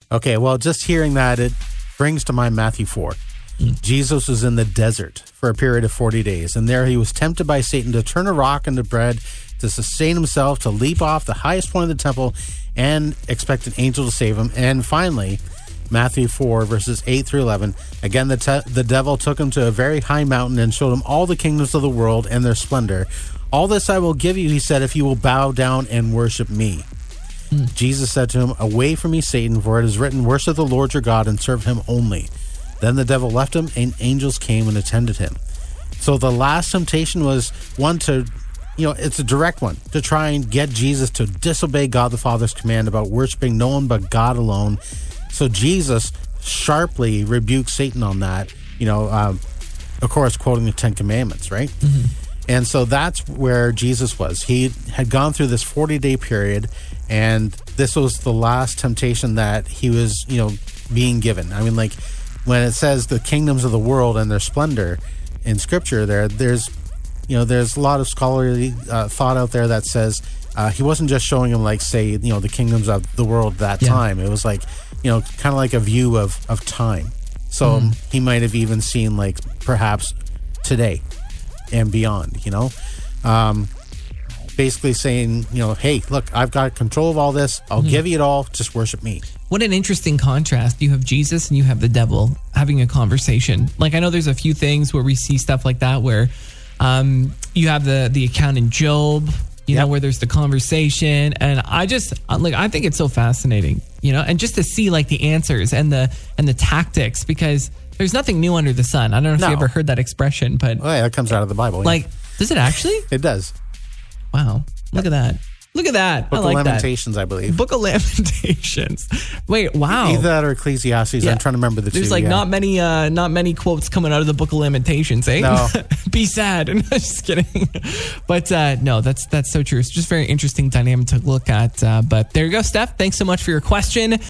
Okay, well, just hearing that, it brings to mind Matthew 4. Jesus was in the desert for a period of 40 days, and there he was tempted by Satan to turn a rock into bread, to sustain himself, to leap off the highest point of the temple, and expect an angel to save him. And finally, Matthew 4, verses 8 through 11, again, the devil took him to a very high mountain and showed him all the kingdoms of the world and their splendor. All this I will give you, he said, if you will bow down and worship me. Jesus said to him, away from me, Satan, for it is written, worship the Lord your God and serve him only. Then the devil left him, and angels came and attended him. So the last temptation was one to, it's a direct one, to try and get Jesus to disobey God the Father's command about worshiping no one but God alone. So Jesus sharply rebuked Satan on that, of course, quoting the Ten Commandments, right? Mm-hmm. And so that's where Jesus was. He had gone through this 40-day period, and this was the last temptation that he was, being given. I mean, like, when it says the kingdoms of the world and their splendor in Scripture, there's a lot of scholarly thought out there that says he wasn't just showing him, like, say, the kingdoms of the world at that time. It was like, kind of like a view of time. So he might have even seen, like, perhaps today and beyond, basically saying, hey, look, I've got control of all this. I'll give you it all. Just worship me. What an interesting contrast. You have Jesus and you have the devil having a conversation. Like, I know there's a few things where we see stuff like that where you have the account in Job, where there's the conversation. And I think it's so fascinating, and just to see like the answers and the tactics, because there's nothing new under the sun. I don't know if you ever heard that expression, but that comes out of the Bible. Like, does it actually? It does. Wow. Look at that. Look at that. Book I like of Lamentations, I believe. Book of Lamentations. Wait, wow. Either that or Ecclesiastes. Yeah. I'm trying to remember the two. There's not many quotes coming out of the Book of Lamentations, eh? No. Be sad. Just kidding. But no, that's so true. It's just very interesting dynamic to look at. But there you go, Steph. Thanks so much for your question.